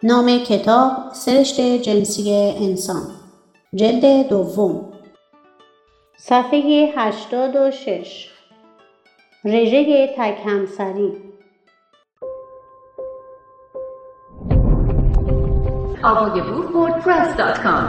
نام کتاب سرشت جنسی انسان، جلد دوم، صفحه 86. رژه تک همسری. audiobook.wordpress.com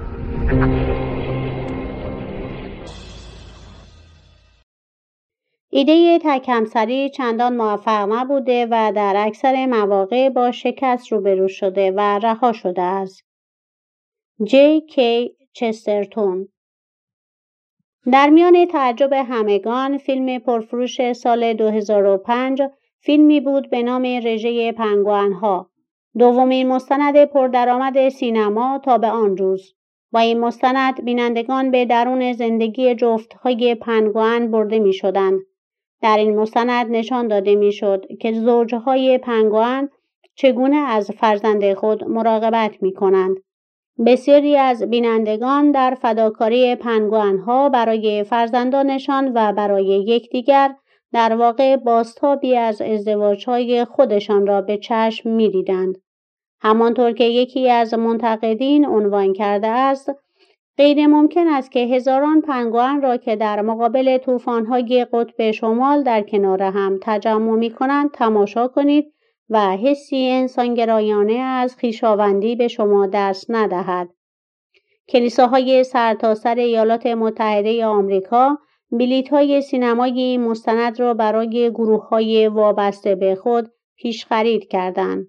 ایده تک همسری چندان موفق نبوده و در اکثر مواقع با شکست روبرو شده و رها شده است. جی کی چسترتون. در میان تعجب همگان، فیلم پرفروش سال 2005 فیلمی بود به نام رژه پنگوئن‌ها، دومین مستند پردرآمد سینما تا به آن روز. با این مستند بینندگان به درون زندگی جفت‌های پنگوئن برده می‌شدند. در این مستند نشان داده می‌شد که زوج‌های پنگوئن چگونه از فرزند خود مراقبت می‌کنند. بسیاری از بینندگان در فداکاری پنگوئن‌ها برای فرزندانشان و برای یکدیگر در واقع بازتابی از ازدواج‌های خودشان را به چشم می‌دیدند. همانطور که یکی از منتقدین عنوان کرده است، غیر ممکن است که هزاران پنگوئن را که در مقابل طوفان‌های قطب شمال در کنار هم تجمع می‌کنند تماشا کنید و حسی انسانگرایانه از خویشاوندی به شما دست ندهد. کلیساهای سرتاسر ایالات متحده آمریکا بلیط‌های سینمایی این مستند را برای گروه‌های وابسته به خود پیش خرید کردند.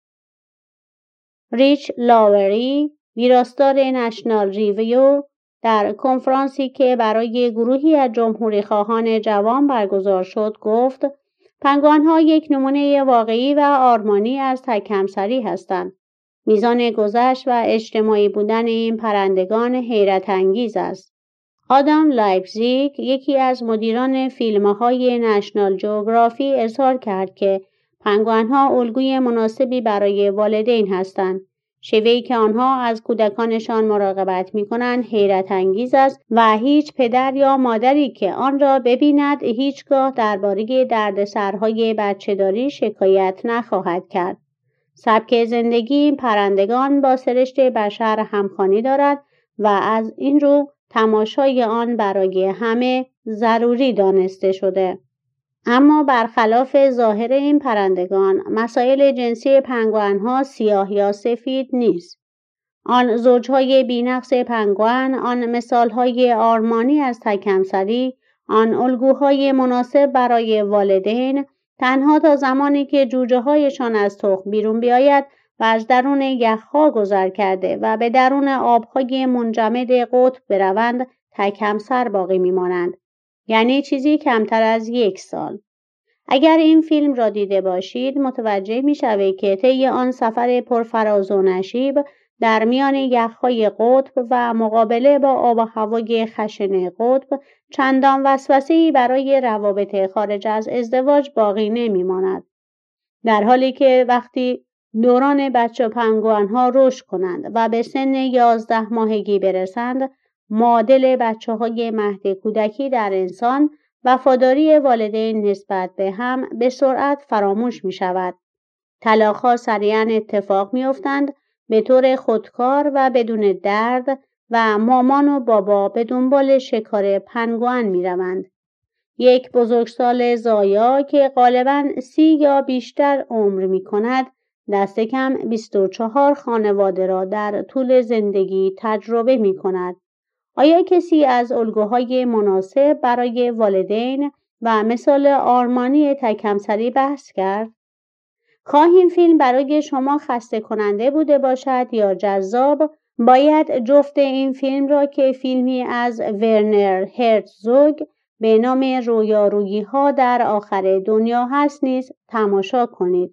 ریچ لاوری، ویراستار نشنال ریویو، در کنفرانسی که برای گروهی از جمهوری‌خواهان جوان برگزار شد گفت: پنگوئن‌ها یک نمونه واقعی و آرمانی از تک همسری هستند. میزان گذشت و اجتماعی بودن این پرندگان حیرت انگیز است. آدام لایپزیگ، یکی از مدیران فیلم‌های نشنال جئوگرافی، اظهار کرد که پنگوئن‌ها الگوی مناسبی برای والدین هستند. شیوهی که آنها از کودکانشان مراقبت می‌کنند حیرت انگیز است و هیچ پدر یا مادری که آن را ببیند هیچگاه درباره دردسرهای بچه‌داری شکایت نخواهد کرد. سبک زندگی این پرندگان با سرشت بشر همخوانی دارد و از این رو تماشای آن برای همه ضروری دانسته شده. اما برخلاف ظاهر این پرندگان، مسائل جنسی پنگوئن‌ها سیاه یا سفید نیست. آن زوجهای بی‌نقص پنگوئن، آن مثالهای آرمانی از تک همسری، آن الگوهای مناسب برای والدین، تنها تا زمانی که جوجه‌هایشان از تخم بیرون بیاید و از درون یخ‌ها گذر کرده و به درون آب‌های منجمد قطب بروند، تک همسر باقی می‌مانند. یعنی چیزی کمتر از 1 سال. اگر این فیلم را دیده باشید متوجه می‌شوید که طی آن سفر پرفراز و نشیب در میان یخ‌های قطب و مقابله با آب و هوای خشن قطب چندان وسوسه‌ای برای روابط خارج از ازدواج باقی نمی‌ماند. در حالی که وقتی دوران بچه پنگوئن‌ها رشد کنند و به سن 11 ماهگی برسند، معادل بچه‌های مهد کودکی در انسان، وفاداری والدین نسبت به هم به سرعت فراموش می شود. طلاق‌ها سریعاً اتفاق می افتند به طور خودکار و بدون درد و مامان و بابا به دنبال شکار پنگوئن می روند. یک بزرگسال زایا که غالباً 30 یا بیشتر عمر می کند، دست کم 24 خانواده را در طول زندگی تجربه می کند. آیا کسی از الگوهای مناسب برای والدین و مثال آرمانی تک همسری بحث کرد؟ خواه این فیلم برای شما خسته کننده بوده باشد یا جذاب، باید جفت این فیلم را که فیلمی از ورنر هرتزوگ به نام رویارویی‌ها در آخر دنیا هست نیز تماشا کنید.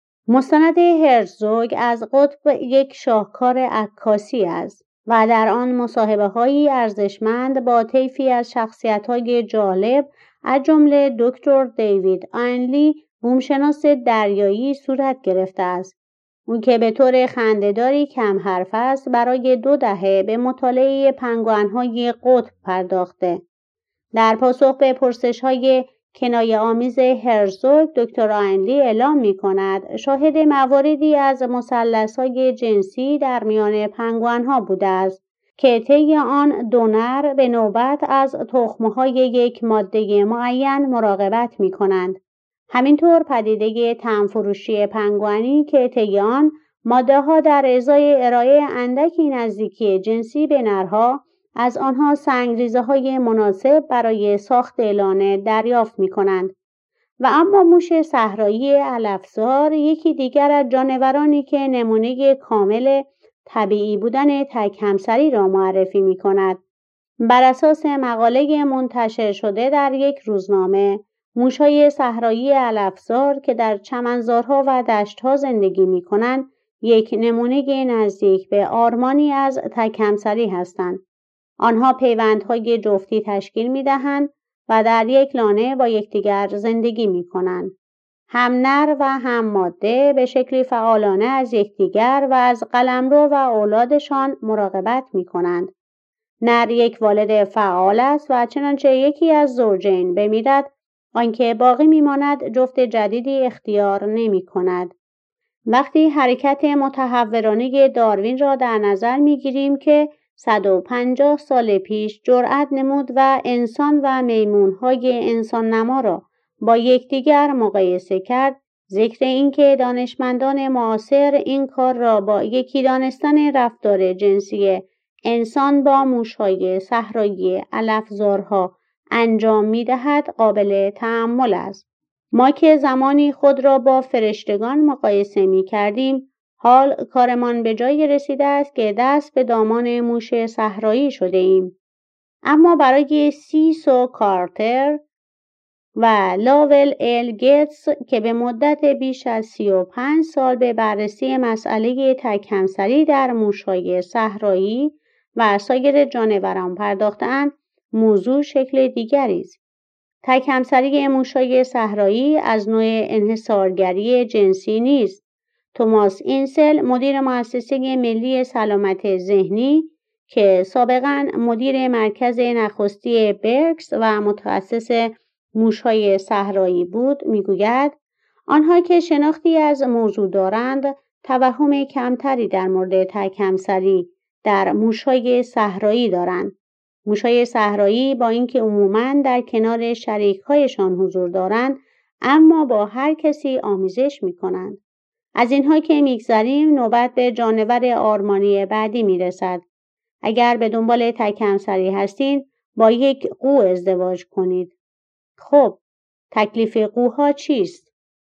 مستند هرتزوگ از قطب یک شاهکار عکاسی است و در آن مصاحبه‌هایی ارزشمند با طیفی از شخصیت‌های جالب از جمله دکتر دیوید آینلی، بومشناس دریایی، صورت گرفته است. او که به طور خنده‌داری کم حرف است، برای 2 دهه به مطالعه پنگوئن‌های قطب پرداخته. در پاسخ به پرسش‌های کنایه آمیز هرزوگ دکتر آینلی اعلام می کند شاهد مواردی از مثلث‌های جنسی در میان پنگوئن‌ها بوده است که طی آن دو نر به نوبت از تخم‌های یک ماده معین مراقبت می کنند. همینطور پدیده طعم‌فروشی پنگوئنی که طی آن ماده‌ها در ازای ارائه اندکی نزدیکی جنسی به نرها از آنها سنگریزه‌های مناسب برای ساخت لانه دریافت می‌کنند. و اما موش صحرایی علفزار یکی دیگر از جانورانی که نمونه کامل طبیعی بودن تک همسری را معرفی می‌کند. بر اساس مقاله منتشر شده در یک روزنامه، موش‌های صحرایی علفزار که در چمنزارها و دشت‌ها زندگی می‌کنند، یک نمونه نزدیک به آرمانی از تک همسری هستند. آنها پیوندهای جفتی تشکیل می‌دهند و در یک لانه با یکدیگر زندگی می‌کنند. هم نر و هم ماده به شکلی فعالانه از یکدیگر و از قلمرو و اولادشان مراقبت می‌کنند. نر یک والد فعال است و چنانچه یکی از زوجین بمیرد، آنکه باقی می‌ماند جفت جدیدی اختیار نمی‌کند. وقتی حرکت متحورانه داروین را در نظر می‌گیریم که 150 سال پیش جرأت نمود و انسان و میمون‌های انسان نما را با یکدیگر مقایسه کرد، ذکر اینکه دانشمندان معاصر این کار را با یکی دانستن رفتار جنسی انسان با موش‌های صحرایی علفزارها انجام می‌دهد قابل تأمل است. ما که زمانی خود را با فرشتگان مقایسه می‌کردیم، حال کارمان به جایی رسیده است که دست به دامان موش صحرایی شده ایم. اما برای سیسو کارتر و لاول ال گیتس که به مدت بیش از 35 سال به بررسی مسئله تک همسری در موش‌های صحرایی و سایر جانوران پرداخته‌اند، موضوع شکل دیگری است. تک همسری موش‌های صحرایی از نوع انحصارگری جنسی نیست. توماس اینسل، مدیر مؤسسه ملی سلامت ذهنی که سابقاً مدیر مرکز نخستی برکس و متخصص موش‌های صحرایی بود، میگوید آنها که شناختی از موضوع دارند، توهم کمتری در مورد تک همسری در موش‌های صحرایی دارند. موش‌های صحرایی با اینکه عموماً در کنار شریک‌هایشان حضور دارند، اما با هر کسی آمیزش می‌کنند. از اینها که می‌گذریم، نوبت به جانور آرمانی بعدی می‌رسد. اگر به دنبال تک همسری هستید، با یک قو ازدواج کنید. خب، تکلیف قوها چیست؟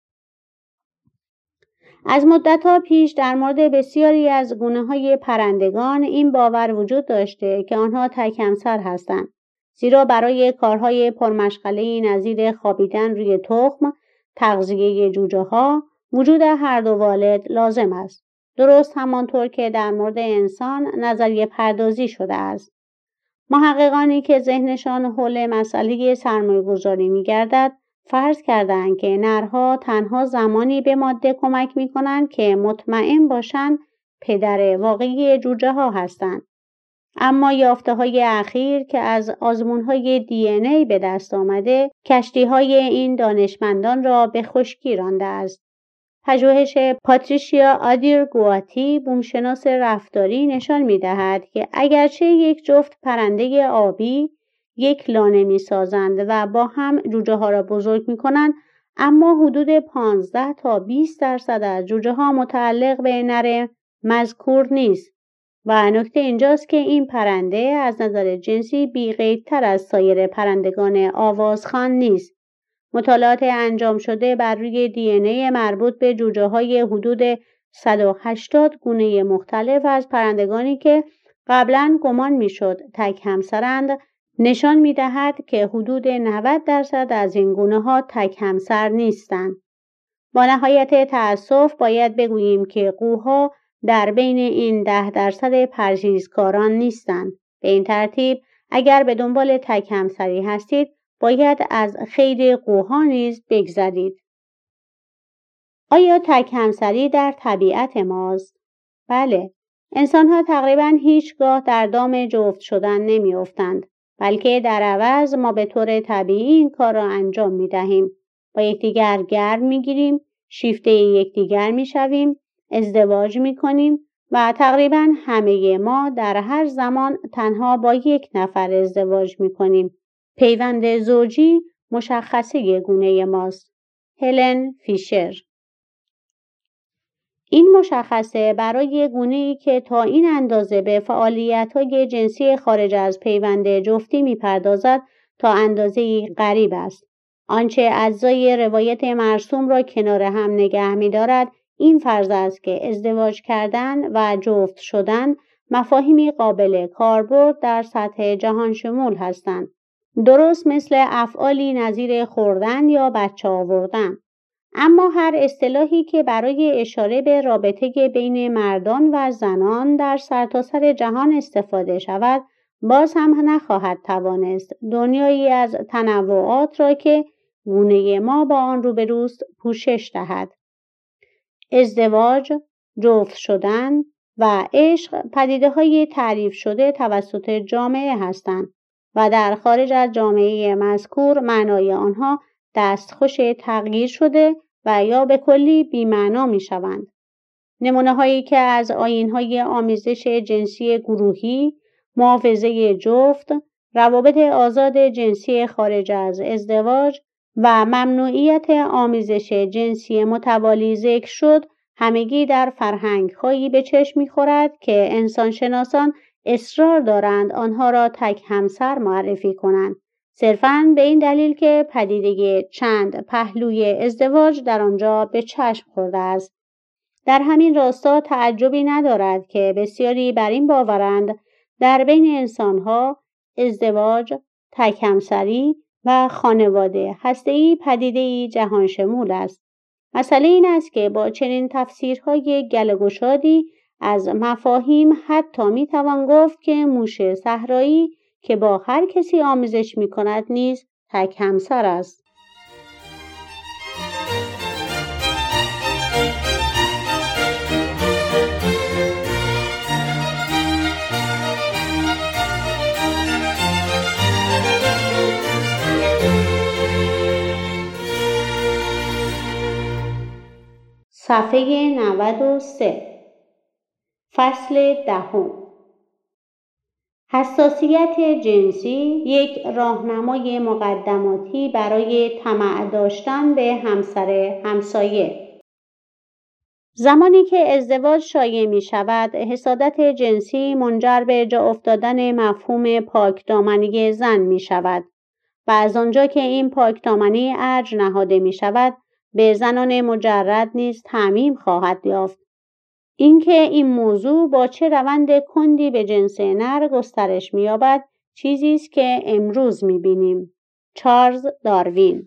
از مدت‌ها پیش در مورد بسیاری از گونه‌های پرندگان این باور وجود داشته که آنها تک همسر هستند، زیرا برای کارهای پرمشغله‌ای نظیر خوابیدن روی تخم، تغذیه جوجه‌ها، وجود هر دو والد لازم است. درست همانطور که در مورد انسان نظریه پردازی شده است. محققانی که ذهنشان حول مسئله سرمایه‌گذاری می‌گردد، فرض کردند که نرها تنها زمانی به ماده کمک می‌کنند که مطمئن باشند پدر واقعی جوجه‌ها هستند. اما یافته‌های اخیر که از آزمون‌های دی به دست آمده، کشتی‌های این دانشمندان را به خشکی رانده است. پژوهش پاتریشیا آدیرگواتی، بومشناس رفتاری، نشان می‌دهد که اگرچه یک جفت پرنده آبی یک لانه می‌سازند و با هم جوجه‌ها را بزرگ می‌کنند، اما حدود 15 تا 20% از جوجه‌ها متعلق به نر مذکور نیست. و نکته اینجاست که این پرنده از نظر جنسی بی‌قیدتر از سایر پرندگان آوازخوان نیست. مطالعات انجام شده بر روی دی مربوط به جوجه‌های حدود 180 گونه مختلف از پرندگانی که قبلاً گمان می‌شد تک همسرند، نشان می‌دهد که حدود 90% از این گونه‌ها تک همسر نیستند. با نهایت تأسف باید بگوییم که قوها در بین این 10% پرهیزکاران نیستند. به این ترتیب اگر به دنبال تک همسری هستید، باید از خیر قوها نیز بگذرید. آیا تک همسری در طبیعت ماست؟ بله. انسان‌ها تقریباً هیچگاه در دام جفت شدن نمی‌افتند. بلکه در عوض ما به طور طبیعی این کار را انجام می‌دهیم. با یکدیگر گرم می‌گیریم، شیفته یکدیگر می‌شویم، ازدواج می‌کنیم و تقریباً همه ما در هر زمان تنها با یک نفر ازدواج می‌کنیم. پیوند زوجی مشخصه گونه ماست. هلن فیشر. این مشخصه برای گونه‌ای که تا این اندازه به فعالیت‌های جنسی خارج از پیوند جفتی می‌پردازد تا اندازه‌ای غریب است. آنچه اجزای روایت مرسوم را کنار هم نگه می‌دارد این فرض است که ازدواج کردن و جفت شدن مفاهیمی قابل کاربرد در سطح جهان شمول هستند. درست مثل افعالی نظیر خوردن یا بچه آوردن. اما هر اصطلاحی که برای اشاره به رابطه بین مردان و زنان در سرتاسر جهان استفاده شود، باز هم نخواهد توانست دنیایی از تنوعات را که گونه ما با آن روبروست پوشش دهد. ازدواج، جفت شدن و عشق پدیده‌های تعریف شده توسط جامعه هستند و در خارج از جامعه مذکور معنای آنها دستخوش تغییر شده و یا به کلی بی‌معنا می‌شوند. نمونه‌هایی که از آیین‌های آمیزش جنسی گروهی، محافظه جفت، روابط آزاد جنسی خارج از ازدواج و ممنوعیت آمیزش جنسی متوالی ذکر شد، همگی در فرهنگ‌هایی به چشم می‌خورد که انسانشناسان اصرار دارند آنها را تک همسر معرفی کنند. صرفاً به این دلیل که پدیده چند پهلوی ازدواج در آنجا به چشم خورده است. در همین راستا تعجبی ندارد که بسیاری بر این باورند در بین انسانها ازدواج، تک همسری و خانواده هسته‌ای پدیده‌ای جهان شمول است. مسئله این است که با چنین تفسیرهای گله گشادی از مفاهیم حتی میتوان گفت که موش صحرایی که با هر کسی آمیزش می‌کند نیز تک همسر است. صفحه 93. فصل 10. حساسیت جنسی یک راهنمای مقدماتی برای طمع داشتن به همسر همسایه. زمانی که ازدواج شایع می شود، حسادت جنسی منجر به جا افتادن مفهوم پاکدامنی زن می شود و از آنجا که این پاکدامنی ارج نهاده می شود، به زنان مجرد نیز تعمیم خواهد یافت. اینکه این موضوع با چه روند کندی به جنس نر گسترش می‌یابد چیزی است که امروز می‌بینیم. چارلز داروین.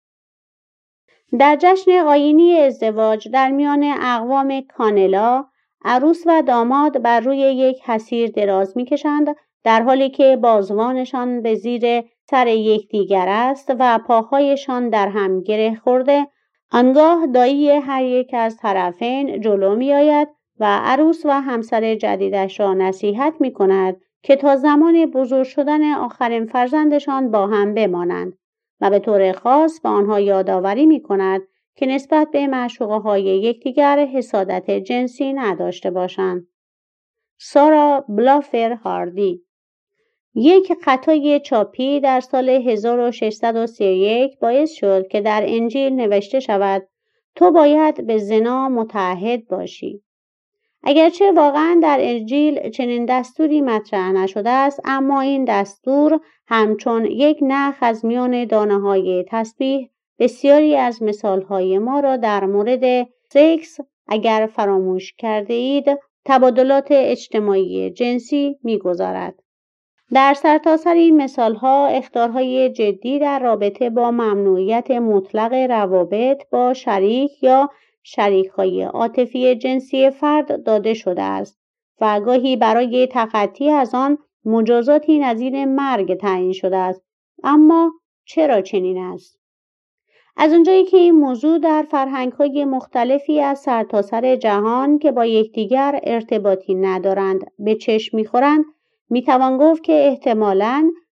در جشن آیینی ازدواج در میان اقوام کانلا، عروس و داماد بر روی یک حصیر دراز می‌کشند در حالی که بازوانشان به زیر سر یکدیگر است و پاهایشان در هم گره خورده. آنگاه دایی هر یک از طرفین جلو می‌آید و عروس و همسر جدیدش را نصیحت می‌کند که تا زمان بزرگ شدن آخرین فرزندشان با هم بمانند و به طور خاص به آنها یادآوری می‌کند که نسبت به معشوقه‌های یکدیگر حسادت جنسی نداشته باشند. سارا بلافر هاردی. یک خطای چاپی در سال 1631 باعث شد که در انجیل نوشته شود تو باید به زنا متعهد باشی. اگرچه واقعاً در انجیل چنین دستوری مطرح نشده است، اما این دستور همچون یک نخ از میان دانه‌های تسبیح بسیاری از مثال‌های ما را در مورد سکس اگر فراموش کرده اید تبادلات اجتماعی جنسی می‌گذارد. در سرتاسر این مثال‌ها اخطارهای جدی در رابطه با ممنوعیت مطلق روابط با شریک یا شریک‌های عاطفی جنسی فرد داده شده است و گاهی برای تخطی از آن مجازاتی نظیر مرگ تعیین شده است. اما چرا چنین است؟ از اونجایی که این موضوع در فرهنگ‌های مختلفی از سرتاسر جهان که با یکدیگر ارتباطی ندارند به چشم می‌خورند، می‌توان گفت که احتمالاً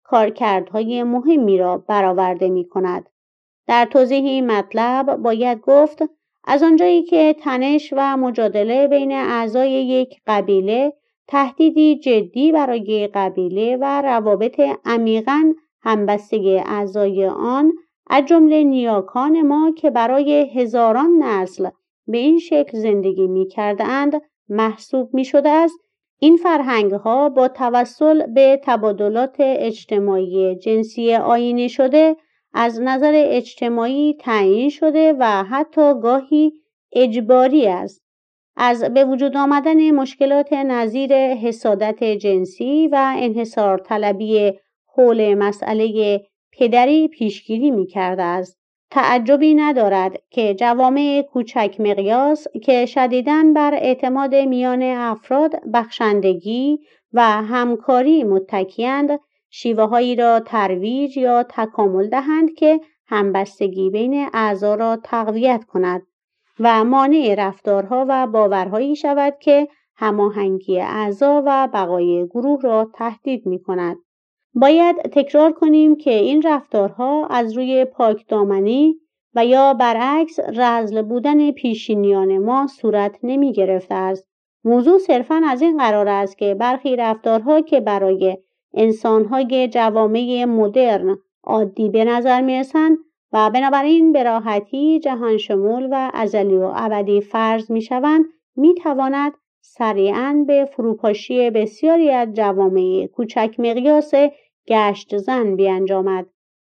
کارکردهای مهمی را برآورده می‌کند. در توضیح این مطلب باید گفت از آنجایی که تنش و مجادله بین اعضای یک قبیله تهدیدی جدی برای قبیله و روابط عمیقاً همبستگی اعضای آن از جمله نیاکان ما که برای هزاران نسل به این شکل زندگی می‌کردند محسوب می‌شده است، این فرهنگ‌ها با توسل به تبادلات اجتماعی جنسی آیینی شده از نظر اجتماعی تعیین شده و حتی گاهی اجباری است. از به وجود آمدن مشکلات نظیر حسادت جنسی و انحصار طلبی حول مسئله پدری پیشگیری می‌کرده است. تعجبی ندارد که جوامع کوچک مقیاس که شدیداً بر اعتماد میان افراد بخشندگی و همکاری متکی‌اند، شیوه‌هایی را ترویج یا تکامل دهند که همبستگی بین اعضا را تقویت کند و مانع رفتارها و باورهایی شود که هماهنگی اعضا و بقای گروه را تهدید می‌کند. باید تکرار کنیم که این رفتارها از روی پاکدامنی و یا برعکس رذل بودن پیشینیان ما صورت نمی گرفته است. موضوع صرفاً از این قرار است که برخی رفتارها که برای انسان‌های جوامع مدرن عادی به نظر می‌رسند و بنابراین به راحتی جهان شمول و ازلی و ابدی فرض می‌شوند، می‌تواند سریعاً به فروپاشی بسیاری از جوامع کوچک مقیاس گشت زن بیانجامد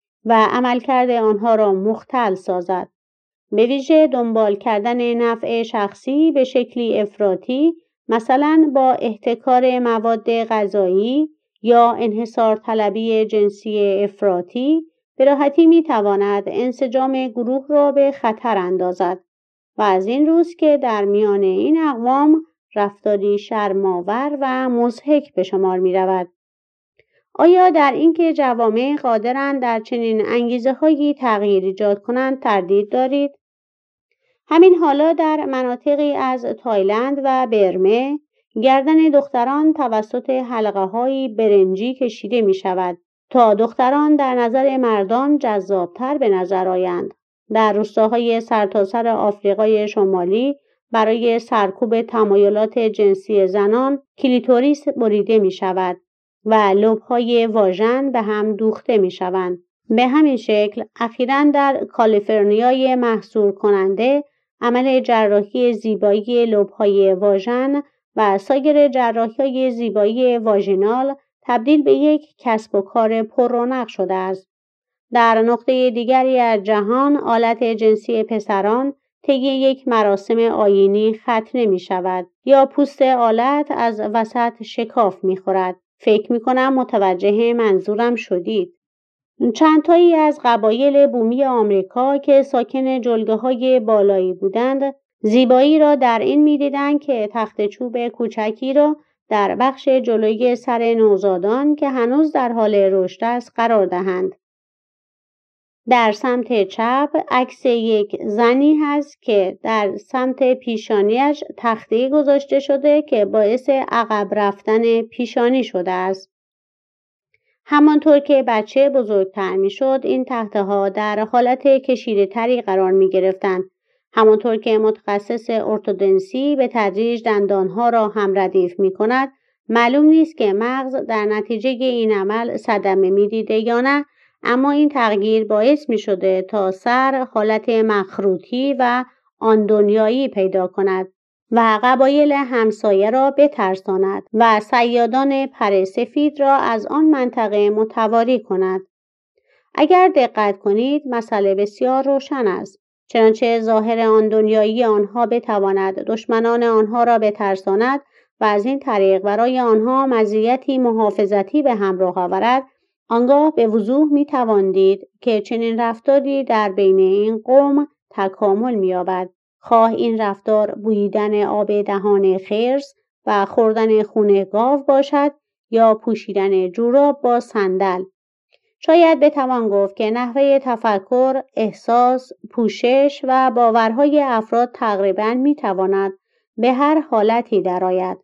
و عملکرد آنها را مختل سازد. به ویژه دنبال کردن نفع شخصی به شکلی افراطی، مثلا با احتکار مواد غذایی یا انحصار طلبی جنسی افراطی، به راحتی میتواند انسجام گروه را به خطر اندازد و از این روز که در میان این اقوام رفتاری شرم‌آور و مضحک به شمار می‌رود. آیا در اینکه جوامع قادرند در چنین انگیزه‌هایی تغییر ایجاد کنند تردید دارید؟ همین حالا در مناطقی از تایلند و برمه گردن دختران توسط حلقه‌های برنجی کشیده می‌شود تا دختران در نظر مردان جذاب‌تر به نظر آیند. در روستاهای سرتاسر آفریقای شمالی برای سرکوب تمایلات جنسی زنان کلیتوریس بریده می‌شود و لوب‌های واژن به هم دوخته می‌شوند. به همین شکل اخیراً در کالیفرنیای محصور کننده عمل جراحی زیبایی لوب‌های واژن و سایر جراحی‌های زیبایی واژینال تبدیل به یک کسب و کار پررونق شده است. در نقطه دیگری از جهان آلت جنسی پسران طی یک مراسم آیینی ختنه می‌شود یا پوست آلت از وسط شکاف می‌خورد. فکر می‌کنم متوجه منظورم شدید. چندتایی از قبایل بومی آمریکا که ساکن جلگه‌های بالایی بودند، زیبایی را در این می‌دیدند که تخت چوب کوچکی را در بخش جلوی سر نوزادان که هنوز در حال رشد است قرار دهند. در سمت چپ عکس یک زنی هست که در سمت پیشانیش تخته گذاشته شده که باعث عقب رفتن پیشانی شده است. همانطور که بچه بزرگتر می شد این تخته ها در حالت کشیده تری قرار می گرفتند. همانطور که متخصص ارتودنسی به تدریج دندانها را هم ردیف می کند، معلوم نیست که مغز در نتیجه این عمل صدمه می دیده یا نه، اما این تغییر باعث می شده تا سر حالت مخروطی و آن دنیایی پیدا کند و قبایل همسایه را بترساند و صیادان پر سفید را از آن منطقه متواری کند. اگر دقت کنید مسئله بسیار روشن است. چنانچه ظاهر آن دنیایی آنها بتواند دشمنان آنها را بترساند و از این طریق برای آنها مزیتی محافظتی به همراه آورد، آنگاه به وضوح می‌توان دید که چنین رفتاری در بین این قوم تکامل می‌یابد. خواه این رفتار بوییدن آب دهان خرس و خوردن خون گاو باشد یا پوشیدن جوراب با صندل. شاید بتوان گفت که نحوه تفکر، احساس، پوشش و باورهای افراد تقریباً می‌تواند به هر حالتی درآید.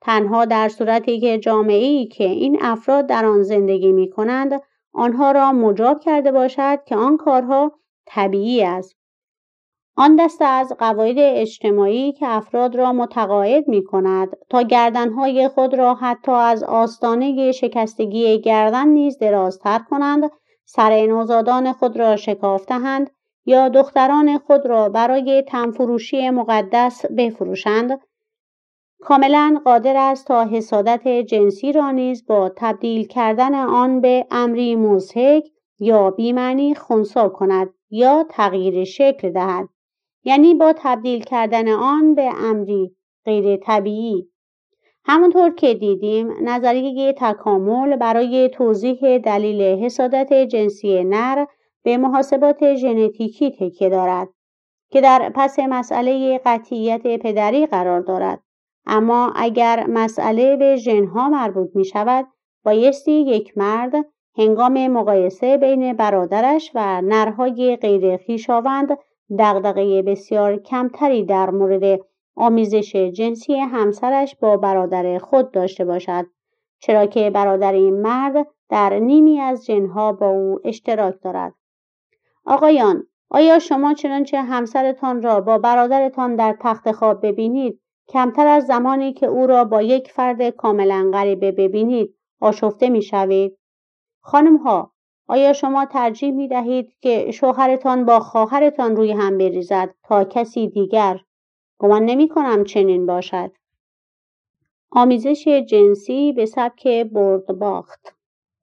تنها در صورتی که جامعه‌ای که این افراد در آن زندگی می‌کنند آنها را مجاب کرده باشد که آن کارها طبیعی است. آن دسته از قواعد اجتماعی که افراد را متقاعد می‌کند تا گردن‌های خود را حتی از آستانه شکستگی گردن نیز درازتر کنند، سر نوزادان خود را شکافته‌اند یا دختران خود را برای تنفروشی مقدس بفروشند، کاملا قادر است تا حسادت جنسی را نیز با تبدیل کردن آن به امری مضحک یا بی‌معنی خنثی کند یا تغییر شکل دهد، یعنی با تبدیل کردن آن به امری غیر طبیعی. همونطور که دیدیم نظریه تکامل برای توضیح دلیل حسادت جنسی نر به محاسبات ژنتیکی تکیه دارد که در پس مسئله قطعیت پدری قرار دارد. اما اگر مسئله به ژن‌ها مربوط می شود، بایستی یک مرد هنگام مقایسه بین برادرش و نرهای غیر خویشاوند دغدغه بسیار کمتری در مورد آمیزش جنسی همسرش با برادر خود داشته باشد، چرا که برادر این مرد در نیمی از ژن‌ها با او اشتراک دارد. آقایان، آیا شما چنانچه همسرتان را با برادرتان در تخت خواب ببینید، کمتر از زمانی که او را با یک فرد کاملا غریبه ببینید آشفته می‌شوید؟ خانم‌ها، آیا شما ترجیح می‌دهید که شوهرتان با خواهرتان روی هم بریزد تا کسی دیگر؟ گمان نمی‌کنم چنین باشد. آمیزش جنسی به سبک برد باخت.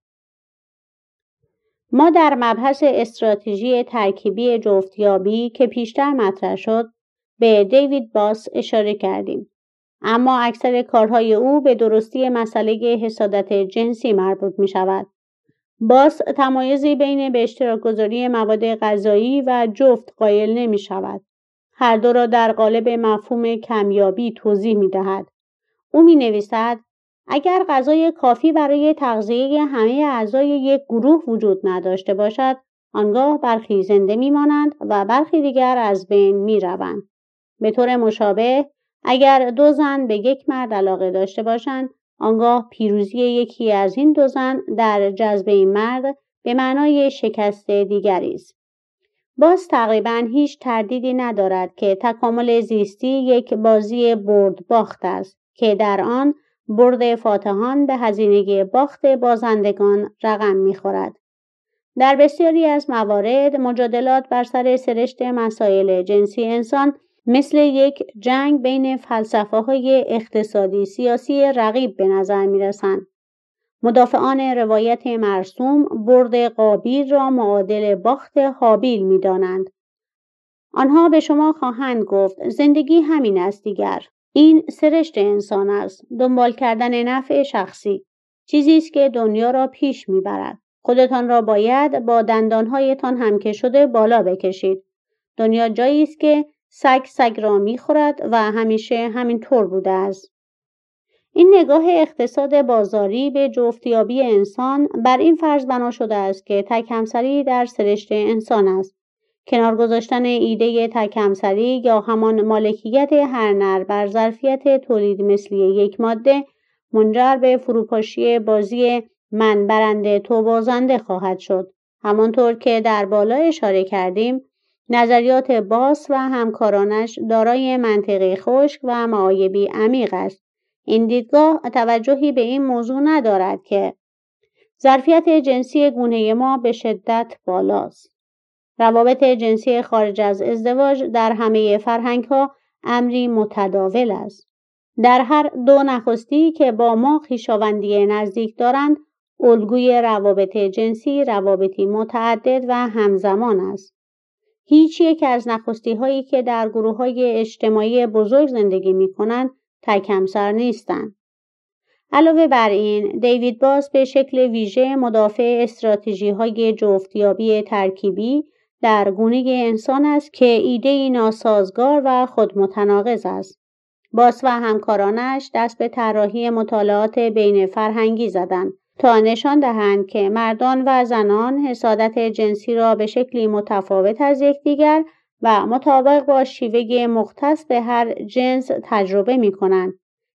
ما در مبحث استراتژی ترکیبی جفتیابی که پیشتر مطرح شد به دیوید باس اشاره کردیم، اما اکثر کارهای او به درستی مسئله حسادت جنسی مربوط می شود. باس تمایزی بین به اشتراک گذاری مواد غذایی و جفت قائل نمی شود. هر دو را در قالب مفهوم کمیابی توضیح می دهد. او می نویسد اگر غذای کافی برای تغذیه همه اعضای یک گروه وجود نداشته باشد، آنگاه برخی زنده می مانند و برخی دیگر از بین می روند. به طور مشابه، اگر دو زن به یک مرد علاقه داشته باشند، آنگاه پیروزی یکی از این دو زن در جذب این مرد به معنای شکست دیگری است. باز تقریباً هیچ تردیدی ندارد که تکامل زیستی یک بازی برد باخت است که در آن برد فاتحان به هزینه باخت بازندگان رقم می‌خورد. در بسیاری از موارد مجادلات بر سر سرشت مسائل جنسی انسان مثل یک جنگ بین فلسفه‌های اقتصادی سیاسی رقیب به نظر می‌رسند. مدافعان روایت مرسوم برد قابیل را معادل باخت هابیل می‌دانند. آنها به شما خواهند گفت زندگی همین است دیگر. این سرشت انسان است، دنبال کردن نفع شخصی، چیزی است که دنیا را پیش می‌برد. خودتان را باید با دندان‌هایتان هم شده بالا بکشید. دنیا جایی است که سگ را می‌خورد و همیشه همین طور بوده است. این نگاه اقتصاد بازاری به جفتیابی انسان بر این فرض بنا شده است که تک همسری در سرشت انسان است. کنار گذاشتن ایده تک همسری یا همان مالکیت هر نر بر ظرفیت تولید مثلی یک ماده منجر به فروپاشی بازی من برنده تو بازنده خواهد شد. همانطور که در بالا اشاره کردیم، نظریات باس و همکارانش دارای منطقی خشک و معایبی عمیق است. این دیدگاه توجهی به این موضوع ندارد که ظرفیت جنسی گونه ما به شدت بالاست. روابط جنسی خارج از ازدواج در همه فرهنگ‌ها امری متداول است. در هر دو نخستی که با ما خویشاوندی نزدیک دارند، الگوی روابط جنسی روابطی متعدد و همزمان است. هیچ یک از نخستی‌هایی که در گروه‌های اجتماعی بزرگ زندگی می‌کنند تک همسر نیستند. علاوه بر این، دیوید باس به شکل ویژه مدافع استراتژی‌های جفتیابی ترکیبی در گونه انسان است که ایده‌ای ناسازگار و خودمتناقض است. باس و همکارانش دست به طراحی مطالعات بین فرهنگی زدند تا نشان دهند که مردان و زنان حسادت جنسی را به شکلی متفاوت از یکدیگر و مطابق با شیوه مختص به هر جنس تجربه می‌کنند.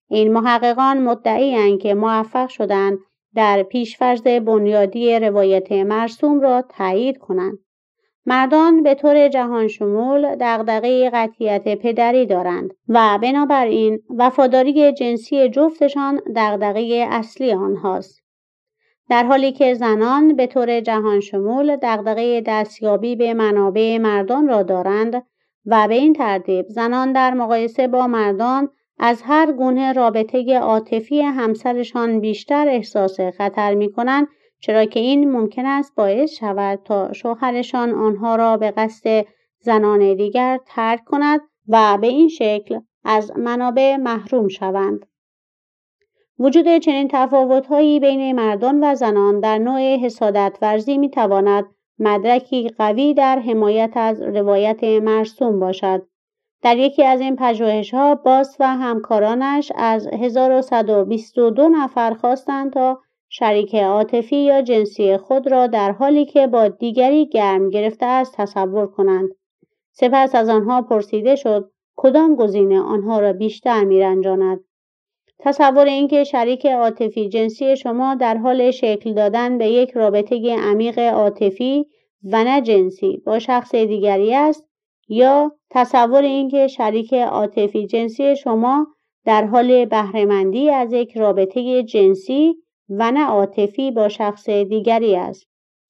این محققان مدعی‌اند که موفق شدند در پیش‌فرض بنیادی روایت مرسوم را تایید کنند. مردان به طور جهانشمول دغدغه قطعیت پدری دارند و بنابراین وفاداری جنسی جفتشان دغدغه اصلی آنهاست. در حالی که زنان به طور جهانشمول دغدغه دستیابی به منابع مردان را دارند و به این ترتیب زنان در مقایسه با مردان از هر گونه رابطه عاطفی همسرشان بیشتر احساس خطر می‌کنند، چرا که این ممکن است باعث شود تا شوهرشان آنها را به قصد زنان دیگر ترک کند و به این شکل از منابع محروم شوند. وجود چنین تفاوت‌هایی بین مردان و زنان در نوع حسادت ورزی می‌تواند مدرکی قوی در حمایت از روایت مرسوم باشد. در یکی از این پژوهش‌ها باس و همکارانش از 1122 نفر خواستند تا شریک عاطفی یا جنسی خود را در حالی که با دیگری گرم گرفته است تصور کنند. سپس از آنها پرسیده شد کدام گزینه آنها را بیشتر می‌رنجاند. تصور اینکه شریک عاطفی جنسی شما در حال شکل دادن به یک رابطه عمیق عاطفی و نه جنسی با شخص دیگری است، یا تصور اینکه شریک عاطفی جنسی شما در حال بهره‌مندی از یک رابطه جنسی و نه عاطفی با شخص دیگری است.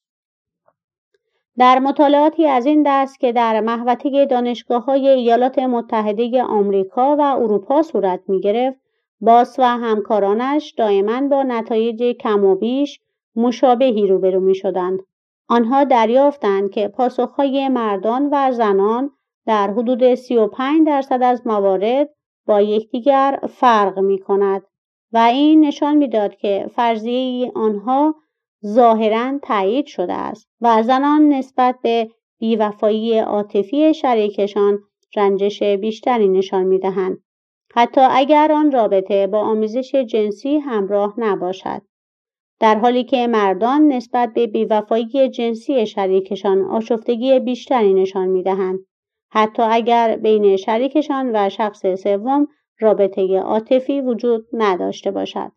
در مطالعاتی از این دست که در محوطه دانشگاه‌های ایالات متحده آمریکا و اروپا صورت می‌گرفت، باس و همکارانش دائما با نتایج کم و بیش مشابهی روبرو می‌شدند. آنها دریافتند که پاسخ‌های مردان و زنان در حدود 35% از موارد با یکدیگر فرق می‌کند و این نشان می‌داد که فرضیه آنها ظاهراً تایید شده است و زنان نسبت به بی‌وفایی عاطفی شریکشان رنجش بیشتری نشان می‌دهند، حتی اگر آن رابطه با آمیزش جنسی همراه نباشد، در حالی که مردان نسبت به بی‌وفایی جنسی شریکشان آشفتگی بیشتری نشان می‌دهند، حتی اگر بین شریکشان و شخص سوم رابطه عاطفی وجود نداشته باشد.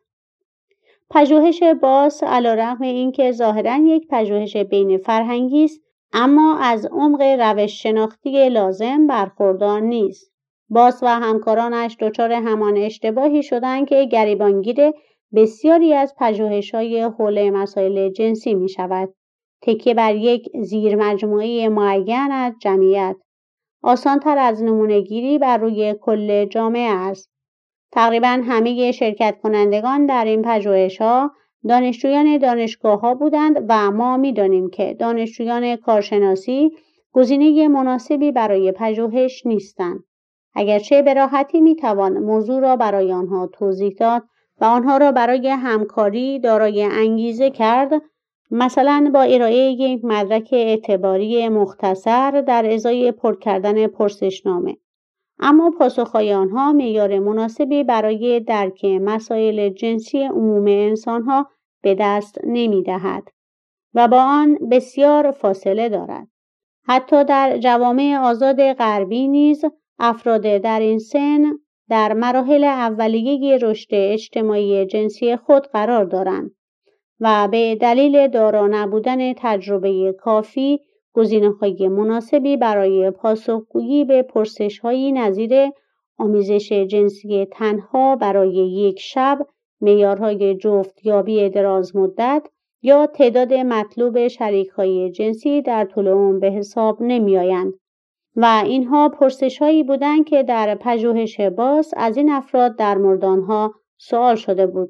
پژوهش باس علیرغم اینکه ظاهراً یک پژوهش بین فرهنگی است، اما از عمق روش شناختی لازم برخوردار نیست. باس و همکارانش دچار همان اشتباهی شدند که گریبانگیر بسیاری از پژوهش‌های حول مسائل جنسی می‌شود: تکیه بر یک زیرمجموعه معین از جمعیت، آسان‌تر از نمونه‌گیری بر روی کل جامعه است. تقریباً همه شرکت کنندگان در این پژوهش‌ها دانشجویان دانشگاه‌ها بودند و ما می‌دانیم که دانشجویان کارشناسی گزینه مناسبی برای پژوهش نیستند. اگرچه به راحتی می‌توان موضوع را برای آنها توضیح داد و آنها را برای همکاری دارای انگیزه کرد، مثلا با ارائه یک مدرک اعتباری مختصر در ازای پر کردن پرسشنامه، اما پاسخهای آنها معیار مناسبی برای درک مسائل جنسی عموم انسانها به دست نمی‌دهد و با آن بسیار فاصله دارد. حتی در جوامع آزاد غربی نیز افراد در این سن در مراحل اولیه رشد اجتماعی جنسی خود قرار دارند و به دلیل دارا نبودن تجربه کافی گزینه‌های مناسبی برای پاسخگویی به پرسش‌هایی نظیر آمیزش جنسی تنها برای یک شب، معیارهای جفتیابی دراز مدت یا تعداد مطلوب شریک‌های جنسی در طول عمر به حساب نمی‌آیند و اینها پرسش‌هایی بودند که در پژوهش باس از این افراد در مورد آنها سوال شده بود.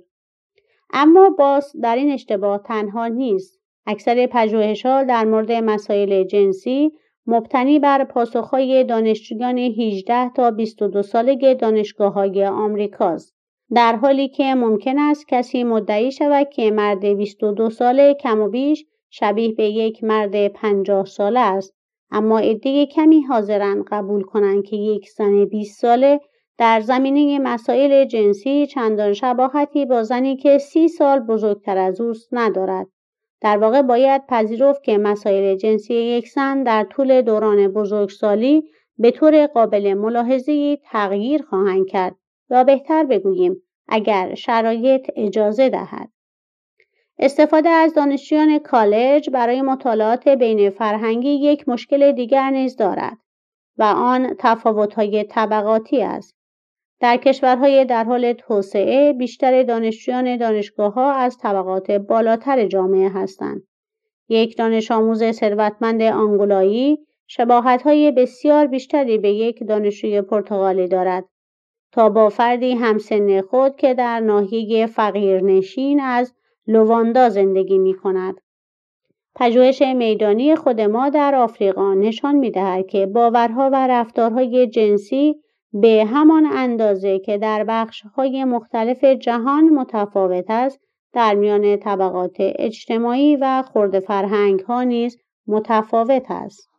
اما باس در این اشتباه تنها نیست. اکثر پژوهش‌ها در مورد مسائل جنسی مبتنی بر پاسخ‌های دانشجویان 18 تا 22 ساله دانشگاه‌های آمریکاست، در حالی که ممکن است کسی مدعی شود که مرد 22 ساله کم و بیش شبیه به یک مرد 50 ساله است، اما عده کمی حاضرند قبول کنند که یک زن 20 ساله در زمینه مسائل جنسی چندان شباهتی با زنی که 30 سال بزرگتر از اوست ندارد. در واقع باید پذیرفت که مسائل جنسی یک زن در طول دوران بزرگسالی به طور قابل ملاحظه‌ای تغییر خواهند کرد یا بهتر بگوییم اگر شرایط اجازه دهد. استفاده از دانشجویان کالج برای مطالعات بین فرهنگی یک مشکل دیگر نیز دارد و آن تفاوت‌های طبقاتی است. در کشورهای در حال توسعه بیشتر دانشجویان دانشگاه‌ها از طبقات بالاتر جامعه هستند. یک دانش آموز ثروتمند آنگولایی شباهت‌های بسیار بیشتری به یک دانشجوی پرتغالی دارد تا با فردی همسن خود که در ناحیه فقیرنشین از لواندا زندگی می‌کند. پژوهش میدانی خود ما در آفریقا نشان می‌دهد که باورها و رفتارهای جنسی به همان اندازه که در بخش‌های مختلف جهان متفاوت است، در میان طبقات اجتماعی و خرده فرهنگ‌ها نیز متفاوت است.